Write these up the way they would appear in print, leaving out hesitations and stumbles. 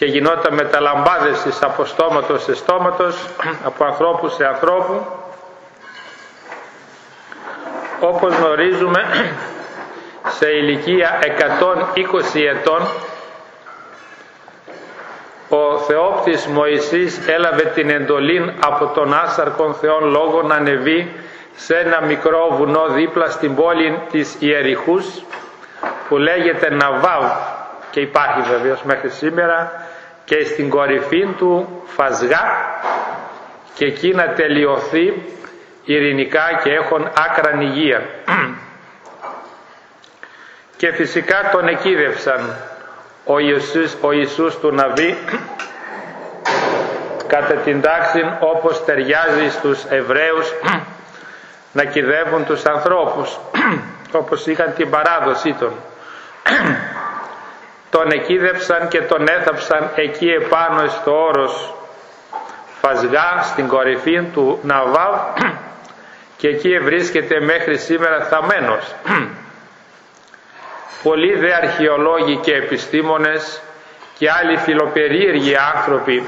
και γινόταν μεταλαμπάδευσης από στόματος σε στόματος, από ανθρώπου σε ανθρώπου. Όπως γνωρίζουμε, σε ηλικία 120 ετών ο Θεόπτης Μωυσής έλαβε την εντολή από τον άσαρκον Θεόν Λόγο να ανεβεί σε ένα μικρό βουνό δίπλα στην πόλη της Ιεριχούς που λέγεται Ναβάβ και υπάρχει βεβαίως μέχρι σήμερα, και στην κορυφή του Φασγά, και εκεί να τελειωθεί ειρηνικά και έχουν άκραν υγεία. Και φυσικά τον εκείδευσαν ο Ιησούς του Ναβί κατά την τάξη όπως ταιριάζει στους Εβραίους να κυδεύουν τους ανθρώπους όπως είχαν την παράδοσή των. Τον εκείδευσαν και τον έθαψαν εκεί επάνω στο όρος Φασγά, στην κορυφή του Ναβάβ, και εκεί βρίσκεται μέχρι σήμερα θαμμένος. Πολλοί δε αρχαιολόγοι και επιστήμονες και άλλοι φιλοπερίεργοι άνθρωποι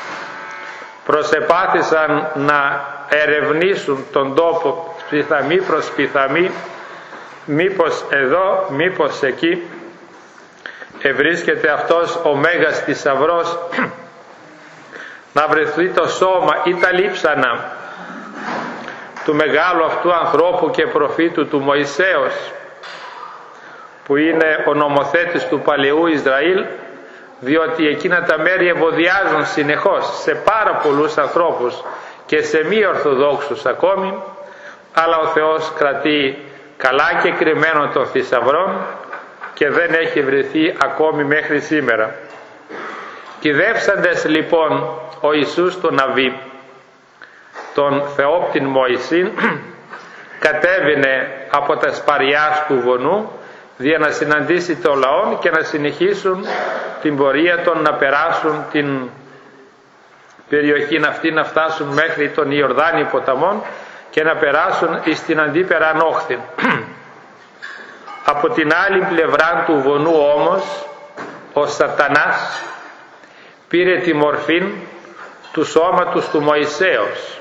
προσεπάθησαν να ερευνήσουν τον τόπο πιθαμή προς πιθαμή, μήπως εδώ, μήπως εκεί ευρίσκεται αυτός ο μέγας θησαυρός, να βρεθεί το σώμα ή τα λείψανα του μεγάλου αυτού ανθρώπου και προφήτου του Μωυσέως, που είναι ο νομοθέτης του παλαιού Ισραήλ, διότι εκείνα τα μέρη ευωδιάζουν συνεχώς σε πάρα πολλούς ανθρώπους και σε μη ορθοδόξους ακόμη, αλλά ο Θεός κρατεί καλά και κρυμμένο των θησαυρών και δεν έχει βρεθεί ακόμη μέχρι σήμερα. Κυδεύσαντες λοιπόν ο Ιησούς τον Ναβί, τον Θεόπτην Μωυσήν, κατέβαινε από τα σπαριάς του βονού για να συναντήσει το λαό και να συνεχίσουν την πορεία των, να περάσουν την περιοχή αυτή, να φτάσουν μέχρι τον Ιορδάνη ποταμόν και να περάσουν στην αντίπεραν όχθη. Από την άλλη πλευρά του βονού όμως ο Σατανάς πήρε τη μορφή του σώματος του Μωυσέως,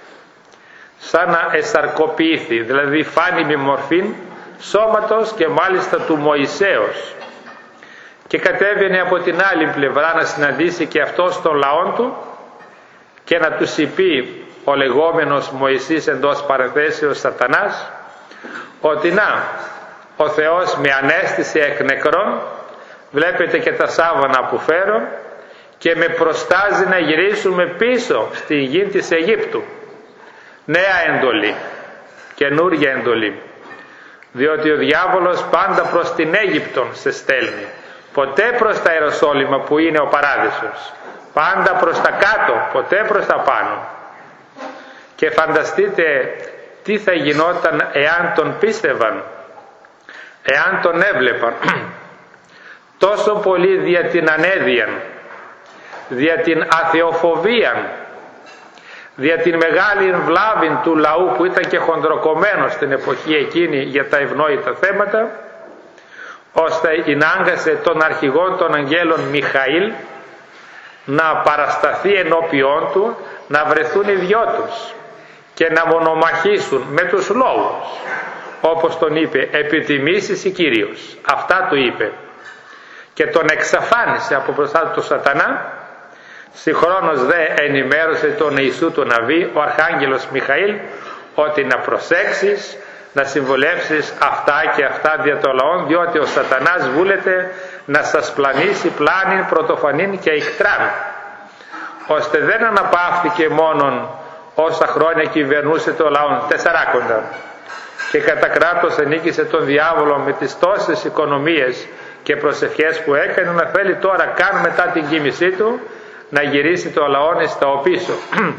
σαν να εσαρκοποιήθη, δηλαδή φάνη με μορφή σώματος και μάλιστα του Μωυσέως, και κατέβαινε από την άλλη πλευρά να συναντήσει και αυτός τον λαό του και να τους είπε ο λεγόμενος Μωυσής, εντός παρενθέσεως Σατανάς, ότι να, ο Θεός με ανέστησε εκ νεκρών, βλέπετε και τα σάβανα που φέρω, και με προστάζει να γυρίσουμε πίσω στη γη της Αιγύπτου. Νέα εντολή, καινούργια εντολή, διότι ο διάβολος πάντα προς την Αίγυπτον σε στέλνει, ποτέ προς τα Ιεροσόλυμα που είναι ο παράδεισος, πάντα προς τα κάτω, ποτέ προς τα πάνω. Και φανταστείτε τι θα γινόταν εάν τον πίστευαν, εάν τον έβλεπαν. Τόσο πολύ δια την ανέδεια, δια την αθεοφοβία, δια την μεγάλη βλάβη του λαού που ήταν και χοντροκομμένο στην εποχή εκείνη για τα ευνόητα θέματα, ώστε ενάγκασε τον αρχηγό των αγγέλων Μιχαήλ να παρασταθεί ενώπιόν του, να βρεθούν οι δυο τους και να μονομαχήσουν με τους λόγους, όπως τον είπε, επιτιμήσεις η Κύριος. Αυτά του είπε και τον εξαφάνισε από μπροστά του Σατανά. Συγχρόνως δε ενημέρωσε τον Ιησού τον Ναβί, ο Αρχάγγελος Μιχαήλ, ότι να προσέξεις, να συμβουλεύσεις αυτά και αυτά δια των λαών, διότι ο Σατανάς βούλεται να σας πλανήσει πλάνην, πρωτοφανήν και ικτράν, ώστε δεν αναπαύθηκε μόνον όσα χρόνια κυβερνούσε το λαό, 40, και κατά κράτος ενίκησε τον διάβολο με τις τόσες οικονομίες και προσευχές που έκανε, να θέλει τώρα καν μετά την κοίμησή του να γυρίσει το λαό στα οπίσω.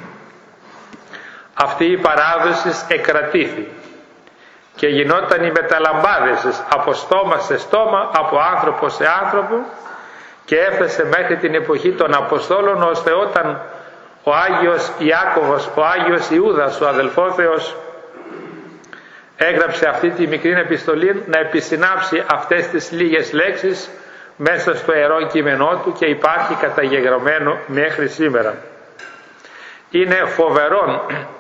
Αυτή η παράδοση εκρατήθη και γινόταν οι μεταλαμπάδες από στόμα σε στόμα, από άνθρωπο σε άνθρωπο, και έφτασε μέχρι την εποχή των Αποστόλων, ώστε όταν ο Άγιος Ιάκωβος, ο Άγιος Ιούδας, ο αδελφόθεος, έγραψε αυτή τη μικρή επιστολή, να επισυνάψει αυτές τις λίγες λέξεις μέσα στο ιερό κείμενό του και υπάρχει καταγεγραμμένο μέχρι σήμερα. Είναι φοβερόν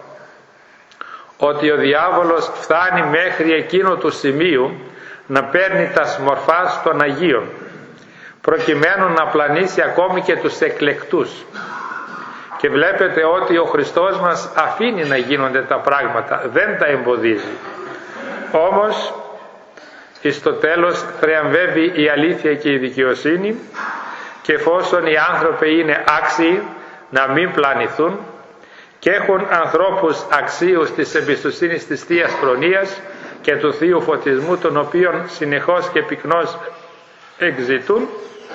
ότι ο διάβολος φτάνει μέχρι εκείνο του σημείου να παίρνει τα μορφάς των Αγίων, προκειμένου να πλανήσει ακόμη και τους εκλεκτούς. Και βλέπετε ότι ο Χριστός μας αφήνει να γίνονται τα πράγματα, δεν τα εμποδίζει. Όμως εις το τέλος θριαμβεύει η αλήθεια και η δικαιοσύνη, και εφόσον οι άνθρωποι είναι άξιοι να μην πλανηθούν και έχουν ανθρώπους αξίους της εμπιστοσύνης της Θείας Προνοίας και του Θείου Φωτισμού, τον οποίον συνεχώς και πυκνώς εξητούν,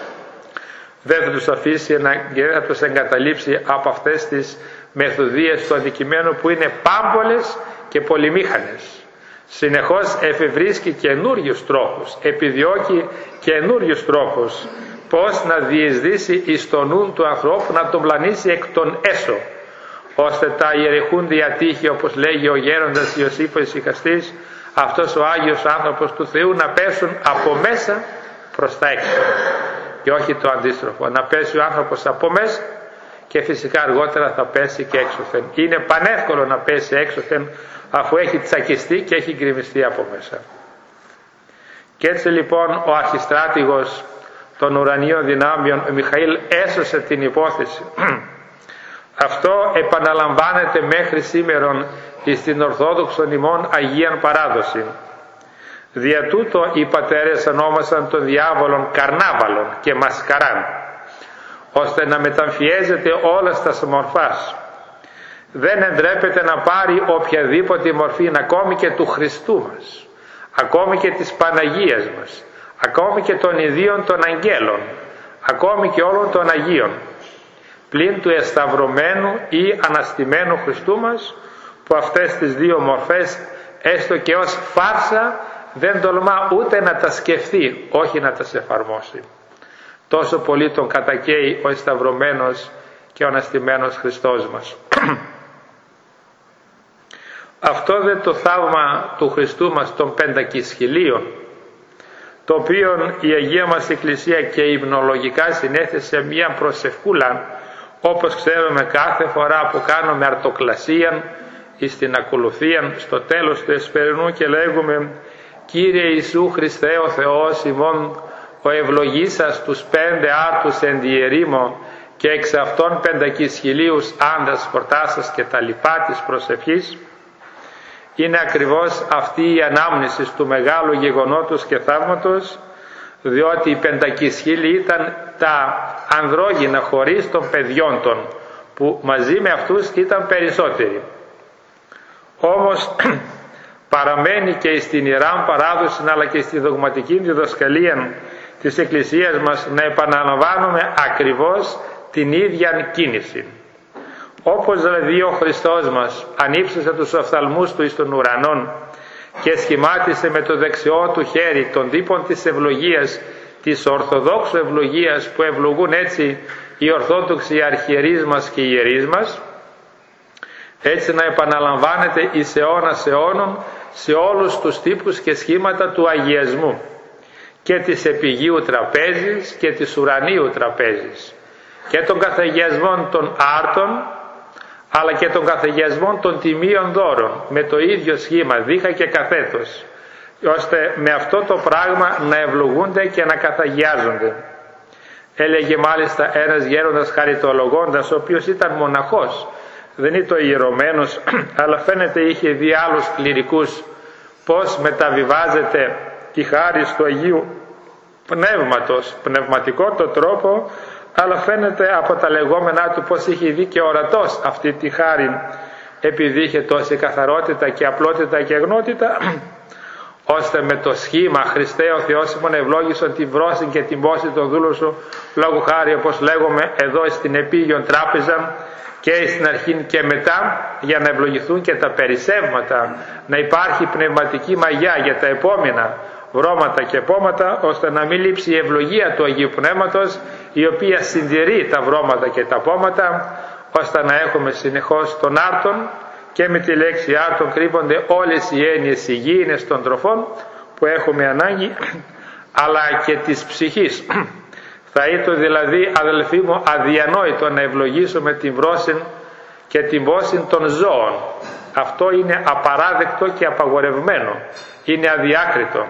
δεν θα τους αφήσει και δεν θα τους εγκαταλείψει από αυτές τις μεθοδίες του αντικειμένου που είναι πάμπολες και πολυμήχανες. Συνεχώς εφευρίσκει καινούριους τρόπους, επιδιώκει καινούριους τρόπους πώς να διεισδύσει εις το νου του ανθρώπου, να τον πλανήσει εκ των έσω, ώστε τα ιερεχούντια τείχη, όπως λέγει ο γέροντας Ιωσήφ ο Ησυχαστής, αυτός ο Άγιος άνθρωπος του Θεού, να πέσουν από μέσα προς τα έξω και όχι το αντίστροφο, να πέσει ο άνθρωπος από μέσα και φυσικά αργότερα θα πέσει και έξωθεν. Είναι πανεύκολο να πέσει έξωθεν αφού έχει τσακιστεί και έχει γκρεμιστεί από μέσα. Και έτσι λοιπόν ο αρχιστράτηγος των ουρανίων δυνάμεων, ο Μιχαήλ, έσωσε την υπόθεση. Αυτό επαναλαμβάνεται μέχρι σήμερον στην Ορθόδοξον ημών Αγίαν Παράδοση. Δια τούτο οι πατέρες ονόμασαν τον διάβολον καρνάβαλον και μασκαράν, ώστε να μεταμφιέζεται όλα στα μορφάς. Δεν εντρέπεται να πάρει οποιαδήποτε μορφή, ακόμη και του Χριστού μας, ακόμη και της Παναγίας μας, ακόμη και των ιδίων των αγγέλων, ακόμη και όλων των Αγίων, πλην του εσταυρωμένου ή αναστημένου Χριστού μας, που αυτές τις δύο μορφές, έστω και ως φάρσα, δεν τολμά ούτε να τα σκεφτεί, όχι να τα εφαρμόσει. Τόσο πολύ τον κατακαίει ο εσταυρωμένος και ο αναστημένος Χριστός μας. Αυτό δε το θαύμα του Χριστού μας των πεντακισχυλίων, το οποίο η Αγία μας Εκκλησία και υμνολογικά συνέθεσε μία προσευχούλα, όπως ξέρουμε κάθε φορά που κάνουμε αρτοκλασία ή στην ακολουθία στο τέλος του εσπερινού και λέγουμε «Κύριε Ιησού Χριστέ ο Θεός ημών, ο ευλογήσας τους 5 άρτους εν διερήμο και εξ αυτών 5.000 άντας φορτάσας» και τα λοιπά της προσευχής, είναι ακριβώς αυτή η ανάμνηση του μεγάλου γεγονότος και θαύματος, διότι οι 5.000 ήταν τα ανδρόγυνα χωρίς των παιδιών των, που μαζί με αυτούς ήταν περισσότεροι. Όμως παραμένει και στην Ιεράν Παράδοση αλλά και στη δογματική διδασκαλία της Εκκλησίας μας να επαναλαμβάνουμε ακριβώς την ίδια κίνηση. Όπως δηλαδή ο Χριστός μας ανύψωσε τους οφθαλμούς του εις των ουρανών και σχημάτισε με το δεξιό του χέρι των τύπων της ευλογίας, της ορθοδόξου ευλογίας, που ευλογούν έτσι οι ορθόδοξοι αρχιερείς μας και οι ιερείς μας, έτσι να επαναλαμβάνεται εις αιώνας αιώνων σε όλους τους τύπους και σχήματα του αγιασμού, και της επιγείου τραπέζης και της ουρανίου τραπέζης, και των καθαγιασμών των άρτων αλλά και των καθαγιασμών των τιμίων δώρων με το ίδιο σχήμα, δίχα και καθέτος, ώστε με αυτό το πράγμα να ευλογούνται και να καθαγιάζονται. Έλεγε μάλιστα ένας γέροντας χαριτολογώντας, ο οποίος ήταν μοναχός, δεν ήταν ιερωμένος, αλλά φαίνεται είχε δει άλλους κληρικούς πως μεταβιβάζεται η χάρη του Αγίου Πνεύματος, πνευματικό το τρόπο, αλλά φαίνεται από τα λεγόμενά του πως είχε δει και ορατός αυτή τη χάρη, επειδή είχε τόση καθαρότητα και απλότητα και αγνότητα, ώστε με το σχήμα «Χριστέ ο Θεός ημών ευλόγησον την βρώση και την πόση των δούλων σου», λόγου χάρη όπως λέγουμε εδώ στην επίγειον τράπεζα και στην αρχή και μετά, για να ευλογηθούν και τα περισσεύματα, να υπάρχει πνευματική μαγιά για τα επόμενα βρώματα και πόματα, ώστε να μην λείψει η ευλογία του Αγίου Πνεύματος, η οποία συντηρεί τα βρώματα και τα πόματα, ώστε να έχουμε συνεχώς τον άρτον, και με τη λέξη άρτον κρύβονται όλες οι έννοιες υγιεινές των τροφών που έχουμε ανάγκη, αλλά και της ψυχής. Θα ήταν δηλαδή, αδελφοί μου, αδιανόητο να ευλογήσουμε την βρώση και την πόση των ζώων. Αυτό είναι απαράδεκτο και απαγορευμένο. Είναι αδιάκριτο.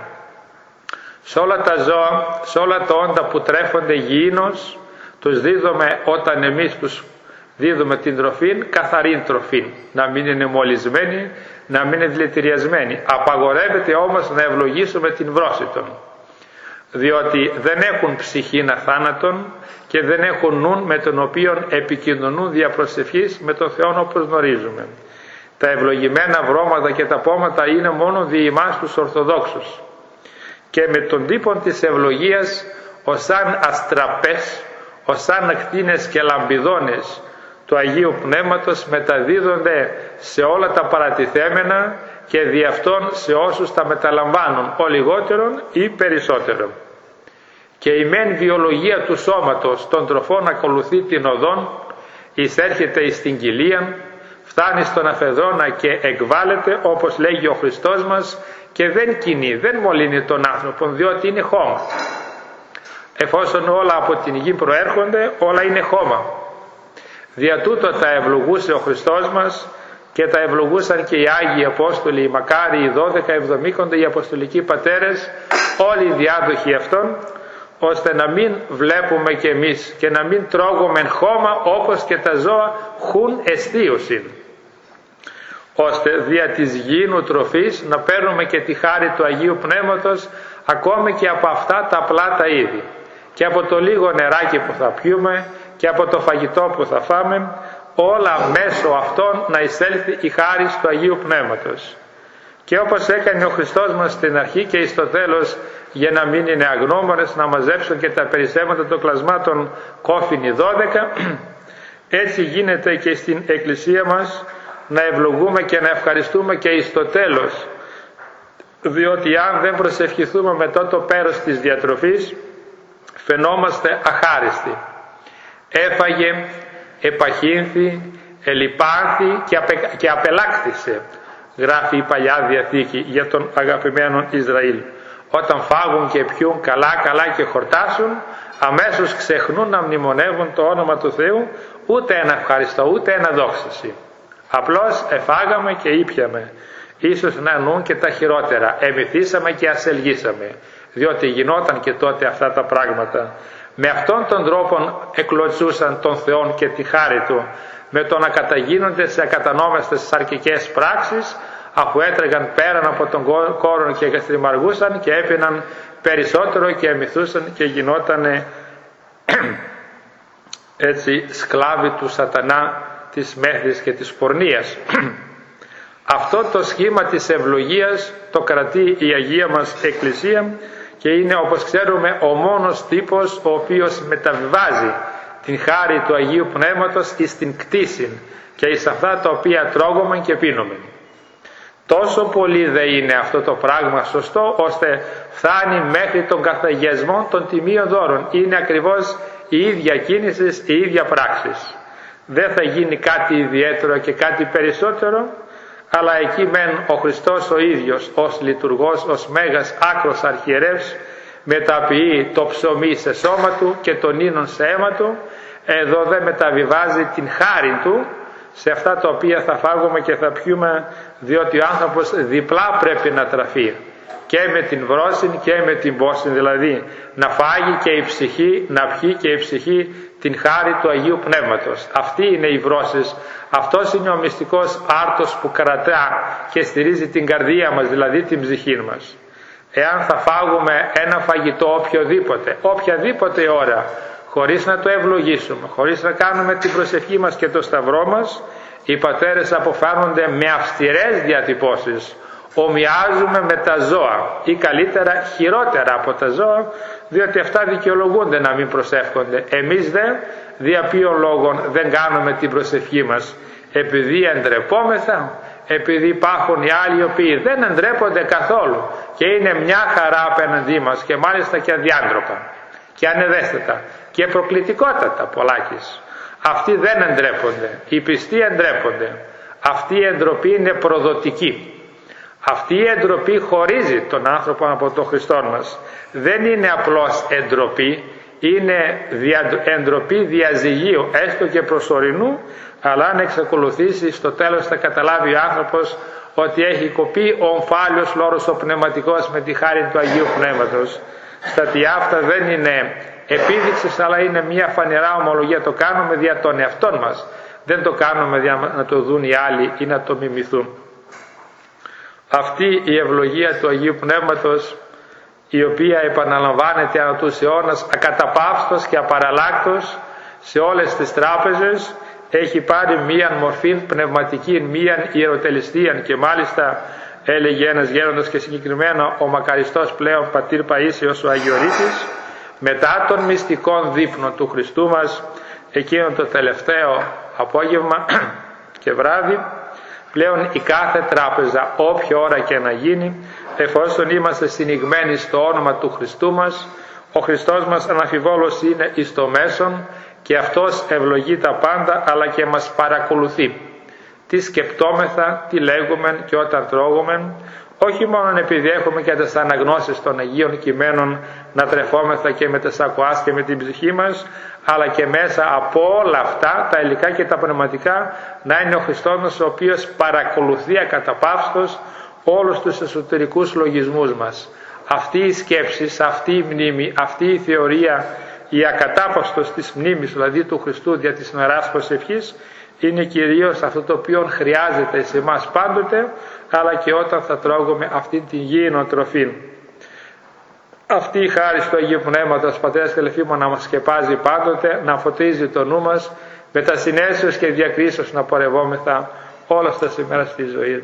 Σε όλα τα ζώα, σε όλα τα όντα που τρέφονται γηίνος, τους δίδουμε όταν εμείς τους δίδουμε την τροφή, καθαρή τροφή. Να μην είναι μολυσμένη, να μην είναι δηλητηριασμένη. Απαγορεύεται όμως να ευλογήσουμε την βρώση των. Διότι δεν έχουν ψυχήν αθάνατον και δεν έχουν νουν με τον οποίο επικοινωνούν δια προσευχής με τον Θεό όπως γνωρίζουμε. Τα ευλογημένα βρώματα και τα πόματα είναι μόνο δι' ημάς τους Ορθοδόξους. Και με τον τύπο της ευλογίας ως σαν αστραπές, ως σαν ακτίνες και λαμπιδόνες του Αγίου Πνεύματος μεταδίδονται σε όλα τα παρατηθέμενα και δι' αυτόν σε όσους τα μεταλαμβάνουν, ο λιγότερον ή περισσότερον. Και η μεν βιολογία του σώματος των τροφών ακολουθεί την οδόν, εισέρχεται εις την κοιλία, φτάνει στον αφεδρόνα και εκβάλλεται όπως λέγει ο Χριστός μας και δεν κινεί, δεν μολύνει τον άνθρωπο, διότι είναι χώμα. Εφόσον όλα από την γη προέρχονται, όλα είναι χώμα. Δια τούτο τα ευλογούσε ο Χριστός μας και τα ευλογούσαν και οι Άγιοι Απόστολοι, οι μακάρι οι 12 εβδομήκοντες οι Αποστολικοί Πατέρες, όλοι οι διάδοχοι αυτών, ώστε να μην βλέπουμε κι εμείς και να μην τρώγουμε χώμα όπως και τα ζώα χουν εστίωσιν, ώστε δια της γήινου τροφής να παίρνουμε και τη χάρη του Αγίου Πνεύματος ακόμη και από αυτά τα απλά τα είδη, και από το λίγο νεράκι που θα πιούμε και από το φαγητό που θα φάμε, όλα μέσω αυτών να εισέλθει η χάρη του Αγίου Πνεύματος. Και όπως έκανε ο Χριστός μας στην αρχή και στο τέλος, για να μην είναι αγνώμονες, να μαζέψουν και τα περισσεύματα των κλασμάτων κόφινοι 12, έτσι γίνεται και στην Εκκλησία μας, να ευλογούμε και να ευχαριστούμε και στο τέλος, διότι αν δεν προσευχηθούμε με το πέρας της διατροφής, φαινόμαστε αχάριστοι. Έφαγε, επαχύνθη, ελιπάνθη και απελάκτησε, γράφει η Παλιά Διαθήκη για τον αγαπημένο Ισραήλ. Όταν φάγουν και πιούν καλά και χορτάσουν, αμέσως ξεχνούν να μνημονεύουν το όνομα του Θεού, ούτε ένα ευχαριστώ, ούτε ένα δόξαση. Απλώς εφάγαμε και ήπιαμε, ίσως να εννοούν και τα χειρότερα, εμυθήσαμε και ασελγήσαμε, διότι γινόταν και τότε αυτά τα πράγματα. Με αυτόν τον τρόπο εκλωτσούσαν τον Θεόν και τη χάρη Του, με το να καταγίνονται σε ακατανόμαστες σαρκικές πράξεις, αφού έτρεγαν πέραν από τον κόρον και γαστριμαργούσαν και έπιναν περισσότερο και εμυθούσαν και γινότανε έτσι σκλάβοι του σατανά, της μέθης και της πορνείας. Αυτό το σχήμα της ευλογίας το κρατεί η Αγία μας Εκκλησία και είναι, όπως ξέρουμε, ο μόνος τύπος ο οποίος μεταβιβάζει την χάρη του Αγίου Πνεύματος εις την κτήση και εις αυτά τα οποία τρώγουμε και πίνουμε. Τόσο πολύ δε είναι αυτό το πράγμα σωστό, ώστε φτάνει μέχρι τον καθαγιασμό των τιμίων δώρων. Είναι ακριβώς η ίδια κίνηση, η ίδια πράξη. Δεν θα γίνει κάτι ιδιαίτερο και κάτι περισσότερο, αλλά εκεί μεν ο Χριστός ο ίδιος ως λειτουργός, ως μέγας άκρος αρχιερεύς, μεταποιεί το ψωμί σε σώμα του και τον ίνον σε αίμα του. Εδώ δεν μεταβιβάζει την χάρη του σε αυτά τα οποία θα φάγουμε και θα πιούμε, διότι ο άνθρωπος διπλά πρέπει να τραφεί, και με την βρώση και με την πόση, δηλαδή να φάγει και η ψυχή, να πιει και η ψυχή την χάρη του Αγίου Πνεύματος. Αυτή είναι η βρώση, αυτός είναι ο μυστικός άρτος που κρατά και στηρίζει την καρδία μας, δηλαδή την ψυχή μας. Εάν θα φάγουμε ένα φαγητό οποιαδήποτε ώρα, χωρίς να το ευλογήσουμε, χωρίς να κάνουμε την προσευχή μας και το σταυρό μας, οι πατέρες αποφάνονται με αυστηρές διατυπώσεις. Ομοιάζουμε με τα ζώα ή καλύτερα χειρότερα από τα ζώα, διότι αυτά δικαιολογούνται να μην προσεύχονται. Εμείς δια ποιον λόγων δεν κάνουμε την προσευχή μας? Επειδή εντρεπόμεθα? Επειδή υπάρχουν οι άλλοι οι οποίοι δεν εντρέπονται καθόλου και είναι μια χαρά απέναντί μας, και μάλιστα και αδιάντροπα και ανεδέστατα και προκλητικότατα πολλάκις? Αυτοί δεν εντρέπονται, οι πιστοί εντρέπονται. Αυτή η εντροπή είναι προδοτική. Αυτή η εντροπή χωρίζει τον άνθρωπο από τον Χριστό μας. Δεν είναι απλώς εντροπή, είναι εντροπή διαζυγίου, έστω και προσωρινού, αλλά αν εξακολουθήσει στο τέλος θα καταλάβει ο άνθρωπος ότι έχει κοπεί ο ομφάλιος λόρος ο πνευματικός με τη χάρη του Αγίου Πνεύματος. Στατί αυτά δεν είναι επίδειξης, αλλά είναι μια φανερά ομολογία. Το κάνουμε δια των εαυτών μας, δεν το κάνουμε για να το δουν οι άλλοι ή να το μιμηθούν. Αυτή η ευλογία του Αγίου Πνεύματος, η οποία επαναλαμβάνεται ανά τους αιώνας ακαταπαύστος και απαραλλάκτος σε όλες τις τράπεζες, έχει πάρει μίαν μορφή πνευματική, μίαν ιεροτελεστίαν, και μάλιστα έλεγε ένας γέροντας, και συγκεκριμένα ο μακαριστός πλέον πατήρ Παΐσιος ο Αγιορείτης, μετά των μυστικών δείπνων του Χριστού μας, εκείνο το τελευταίο απόγευμα και βράδυ, πλέον η κάθε τράπεζα, όποια ώρα και να γίνει, εφόσον είμαστε συνηγμένοι στο όνομα του Χριστού μας, ο Χριστός μας αναμφιβόλως είναι εις το μέσον και αυτός ευλογεί τα πάντα, αλλά και μας παρακολουθεί. Τι σκεπτόμεθα, τι λέγουμε και όταν τρώγουμε, όχι μόνο επειδή έχουμε και τις αναγνώσεις των Αγίων Κειμένων να τρεφόμεθα και με τις ακουάς και με την ψυχή μας, αλλά και μέσα από όλα αυτά τα υλικά και τα πνευματικά να είναι ο Χριστός μας, ο οποίος παρακολουθεί ακαταπαύστος όλους τους εσωτερικούς λογισμούς μας. Αυτή η σκέψη, αυτή η μνήμη, αυτή η θεωρία, η ακατάπαυστος της μνήμης, δηλαδή του Χριστού δια της ημεράς προσευχής, είναι κυρίως αυτό το οποίο χρειάζεται σε εμάς πάντοτε, αλλά και όταν θα τρώγουμε αυτή την γήινο τροφή. Αυτή η χάρη του Αγίου Πνεύματος, πατέρας και αδελφοί μου, να μας σκεπάζει πάντοτε, να φωτίζει το νου μας, με τα συναίσθηση και διακρίσεως να πορευόμεθα όλα αυτά τις ημέρες της ζωής.